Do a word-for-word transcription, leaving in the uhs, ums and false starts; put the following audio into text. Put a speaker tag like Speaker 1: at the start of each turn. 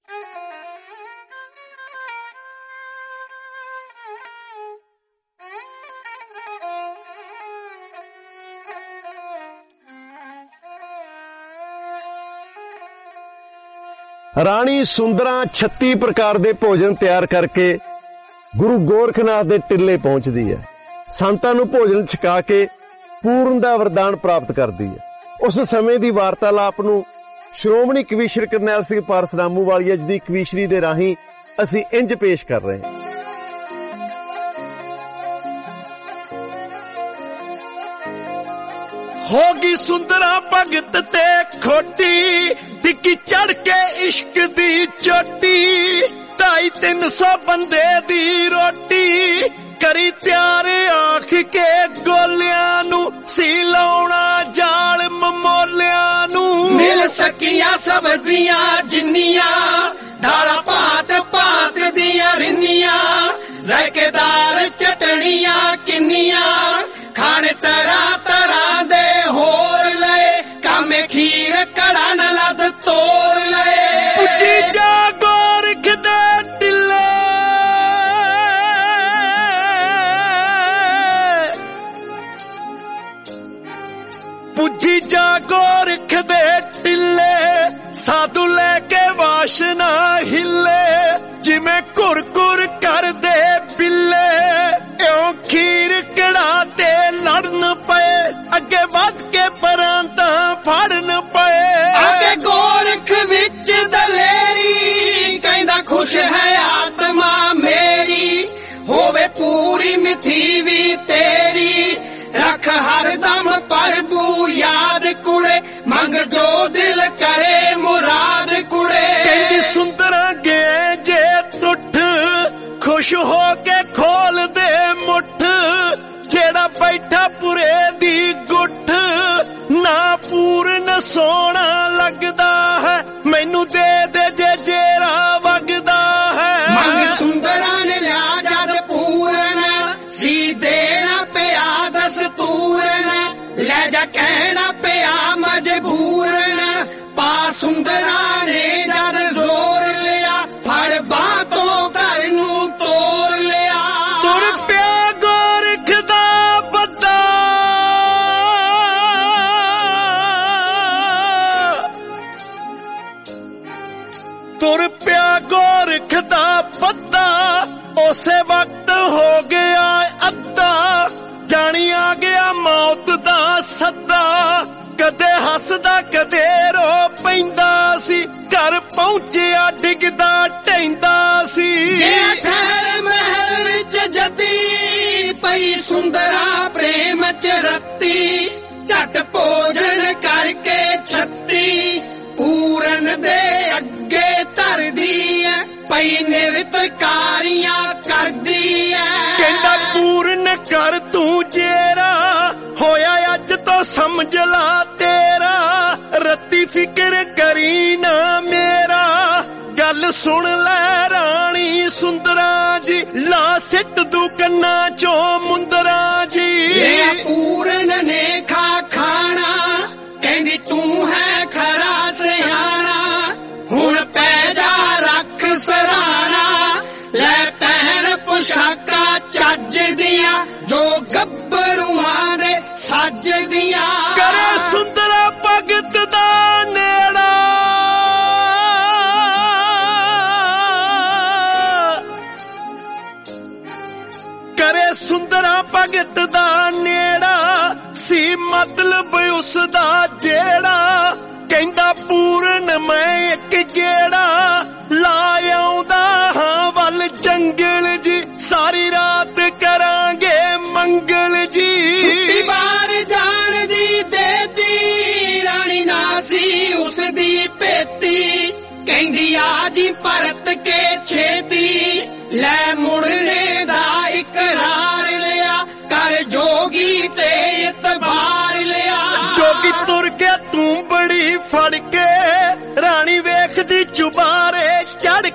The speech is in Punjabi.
Speaker 1: ਰਾਣੀ ਸੁੰਦਰਾਂ ਛੱਤੀ ਪ੍ਰਕਾਰ ਦੇ ਭੋਜਨ ਤਿਆਰ ਕਰਕੇ ਗੁਰੂ ਗੋਰਖਨਾਥ ਦੇ ਟਿੱਲੇ ਪਹੁੰਚਦੀ ਹੈ। ਸੰਤਾਂ ਨੂੰ ਭੋਜਨ ਛਕਾ ਕੇ ਪੂਰਨ ਦਾ ਵਰਦਾਨ ਪ੍ਰਾਪਤ ਕਰਦੀ ਹੈ। ਉਸ ਸਮੇਂ ਦੀ ਵਾਰਤਾਲਾਪ ਨੂੰ ਸ਼੍ਰੋਮਣੀ ਕਵੀਸ਼ਰ ਕਰਨੈਲ ਸਿੰਘ ਪਾਰਸ ਰਾਮੂਵਾਲੀਆ ਜੀ ਦੀ ਕਵੀਸ਼ਰੀ ਦੇ ਰਾਹੀਂ ਅਸੀਂ ਇੰਜ ਪੇਸ਼ ਕਰ ਰਹੇ ਹਾਂ।
Speaker 2: ਹੋਗੀ ਸੁੰਦਰਾਂ ਭਗਤ ਤੇ ਖੋਟੀ, ਟਿੱਕੀ ਚੜ ਕੇ ਇਸ਼ਕ ਦੀ ਚੋਟੀ, ਢਾਈ ਤਿੰਨ ਸੌ ਬੰਦੇ ਦੀ ਰੋਟੀ ਕਰੀ ਤਿਆਰ ਆਖ ਕੇ ਗੋਲਿਆਂ ਨੂੰ, ਸੀ ਲਾਉਣਾ ਜਾਲ ਮਮੋਲਿਆਂ ਨੂੰ।
Speaker 3: ਮਿਲ ਸਕੀਆਂ ਸਬਜ਼ੀਆਂ ਜਿੰਨੀਆਂ, ਦਾਲਾਂ ਭਾਤ ਭਾਤ ਦੀਆਂ ਰਿੰਨੀਆਂ, ਜ਼ਾਇਕੇਦਾਰ ਚਟਣੀਆਂ ਕਿੰਨੀਆਂ, ਖਾਣੇ ਤਰ੍ਹਾਂ ਤਰ੍ਹਾਂ ਦੇ ਹੋਰ ਲਏ, ਕਾਮੇ ਖੀਰ ਕੜਾ ਨਾ ਲੱਦ ਤੋੜ ਲਏ।
Speaker 2: ਪੁੱਜੀ ਜਾ ਗੋਰਖ ਦੇ ਟਿੱਲੇ, ਪੁੱਜੀ ਜਾ ਗੋਰਖ ਦੇ ਟਿੱਲੇ, ਸਾਧੂ ਲੈ ਕੇ ਵਾਸ਼ਨਾ ਹਿੱਲੇ, ਜਿਵੇਂ ਘੁਰ ਘੁਰ ਕਰਦੇ ਬਿੱਲੇ, ਇਉਂ ਖੀਰ ਕੜਾ ਤੇ ਲੜਨ ਪਏ, ਅੱਗੇ ਵੱਧ ਕੇ ਪਰਾਂ ਤਾਂ ਫੜਨ ਪਏ।
Speaker 3: ਅੱਗੇ ਗੋਰਖ ਵਿੱਚ ਦਲੇਰੀ, ਕਹਿੰਦਾ ਖੁਸ਼ ਹੈ ਆਤਮਾ ਮੇਰੀ, ਹੋਵੇ ਪੂਰੀ ਮਿੱਥੀ ਵੀ ਤੇਰੀ, ਰੱਖ ਹਰਦਮ ਪ੍ਰਭੂ ਯਾਦ ਕੁੜੇ, ਮੰਗ ਜੋ ਦਿਲ ਕਰੇ ਮੁਰਾਦ ਕੁੜੇ।
Speaker 2: ਕਹਿੰਦੀ ਸੁੰਦਰਾਂ ਗੇ ਜੇ ਟੁੱਟ, ਖੁਸ਼ ਹੋ ਕੇ ਖੋਲ ਦੇ ਮੁੱਠ, ਜਿਹੜਾ ਬੈਠਾ ਪੁਰੇ ਦੀ ਗੁੱਠ, ਨਾ ਪੂਰਨ ਸੋਹਣਾ ਲੱਗਦਾ ਹੈ, ਮੈਨੂੰ ਦੇ ਦੇ ਜੇ ਜੇਰਾ ਵਗਦਾ ਹੈ।
Speaker 3: ਮੰਗ ਸੁੰਦਰਾਂ ਨੇ ਲਿਆ ਜਦ ਪੂਰਨ, ਸੀ ਦੇਣਾ ਪਿਆ ਦਸਤੂਰਨ, ਲੈ ਜਾ ਕਹਿਣਾ ਪਿਆ ਮਜਬੂਰਨ, ਪਾ ਸੁੰਦਰਾਂ ਨੇ ਜਦ ਜ਼ੋਰ ਲਿਆ, ਫੜ ਬਾਹ ਤੋਂ ਘਰ ਨੂੰ ਤੋੜ ਲਿਆ।
Speaker 2: ਤੁਰ ਪਿਆ ਗੋਰਖ ਦਾ ਬੱਦਾ, ਤੁਰ ਪਿਆ ਗੋਰਖ ਦਾ ਬੱਦਾ, ਉਸੇ ਵਕਤ ਹੋ ਗਿਆ ਅੱਧਾ, ਜਾਣੀ ਆ ਗਿਆ ਮੌਤ ਦਾ ਸੱਦਾ, ਕਦੇ ਹੱਸਦਾ ਕਦੇ ਰੋ ਪੈਂਦਾ ਸੀ, ਘਰ ਪਹੁੰਚਿਆ ਡਿੱਗਦਾ ਢਹਿੰਦਾ ਸੀ।
Speaker 3: ਠਹਿਰ ਮਹਿਲ ਵਿੱਚ ਜੱਦੀ, ਪਈ ਸੁੰਦਰਾਂ ਪ੍ਰੇਮ ਚ ਰੱਤੀ, ਝਟ ਭੋਜਨ ਕਰਕੇ ਛੱਤੀ, ਪੂਰਨ ਦੇ ਅੱਗੇ ਧਰਦੀ ਐ, ਪਈ ਨਿਰਤਕਾਰੀਆਂ ਕਰਦੀ ਐ।
Speaker 2: ਕਹਿੰਦਾ ਪੂਰਨ ਕਰ ਤੂੰ ਜੇਰਾ, ਹੋਇਆ ਅੱਜ ਤੋਂ ਸਮਝ ਲਾ ਤੇਰਾ, ਰੱਤੀ ਫਿਕਰ ਕਰੀ ਨਾ ਮੇਰਾ, ਗੱਲ ਸੁਣ ਲੈ ਰਾਣੀ ਸੁੰਦਰਾਂ ਜੀ, ਲਾ ਸਿੱਟ ਦੂ ਕੰਨਾਂ ਚੋਂ ਮੁੰਦਰਾਂ ਜੀ।
Speaker 3: ਇਹ ਪੂਰਨ ਨੇ ਖਾ ਖਾਣਾ, ਕਹਿੰਦੀ ਤੂੰ ਹੈ ਖਰਾ ਸਿਆਣਾ, ਹੁਣ ਪੈ ਜਾ ਰੱਖ ਸਰਾਣਾ, ਲੈ ਪਹਿਣ ਪੁਸ਼ਾਕਾਂ ਚੱਜ ਦੀਆਂ, ਜੋ ਗੱਭਰੂਆਂ ਦੇ ਸੱਜ ਦੀਆਂ।
Speaker 2: ਕਰੇ ਸੁੰਦਰਾ ਭਗਤ ਦਾ ਨੇੜਾ, ਕਰੇ ਸੁੰਦਰਾ ਭਗਤ ਦਾ ਨੇੜਾ, ਸੀ ਮਤਲਬ ਉਸ ਦਾ ਜਿਹੜਾ, ਕਹਿੰਦਾ ਪੂਰਨ ਮੈਂ ਇੱਕ ਗੇੜਾ, ਲਾ ਆਉਂਦਾ ਹਾਂ ਵੱਲ ਜੰਗਲ ਜੀ, ਸਾਰੀ ਰਾਤ ਕਰਾਂਗੇ ਮੰਗਲ ਜੀ।
Speaker 3: ਛੁੱਟੀ ਬਾਹਰ ਜਾਣ ਦੀ ਦੇਤੀ, ਰਾਣੀ ਨਾ ਸੀ ਉਸ ਦੀ ਭੇਤੀ, ਕਹਿੰਦੀ ਆ ਜੀ ਪਰਤ ਕੇ ਛੇਤੀ, ਲੈ ਮੁੜਨੇ ਦਾ ਇਕਰਾਰ ਲਿਆ, ਕਰ ਜੋਗੀ ਤੇ ਇਤਬਾਰ ਲਿਆ।
Speaker 2: ਜੋਗੀ ਤੁਰ ਗਿਆ ਤੂੰ ਬੜੀ ਫੜ ਕੇ, ਰਾਣੀ ਵੇਖਦੀ ਚੁਬਾਰੇ ਚੜ